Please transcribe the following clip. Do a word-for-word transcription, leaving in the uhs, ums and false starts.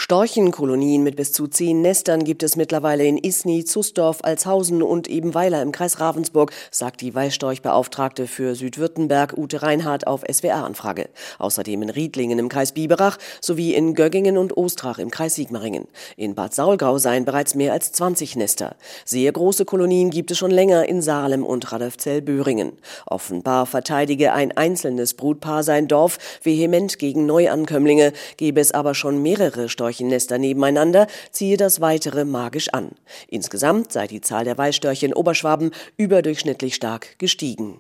Storchenkolonien mit bis zu zehn Nestern gibt es mittlerweile in Isny, Zusdorf, Altshausen und Ebenweiler im Kreis Ravensburg, sagt die Weißstorchbeauftragte für Südwürttemberg Ute Reinhardt auf S W R-Anfrage. Außerdem in Riedlingen im Kreis Biberach sowie in Göggingen und Ostrach im Kreis Sigmaringen. In Bad Saulgau seien bereits mehr als zwanzig Nester. Sehr große Kolonien gibt es schon länger in Salem und Radolfzell-Böhringen. Offenbar verteidige ein einzelnes Brutpaar sein Dorf vehement gegen Neuankömmlinge, gebe es aber schon mehrere Storchennester nebeneinander, ziehe das weitere magisch an. Insgesamt sei die Zahl der Weißstörche in Oberschwaben überdurchschnittlich stark gestiegen.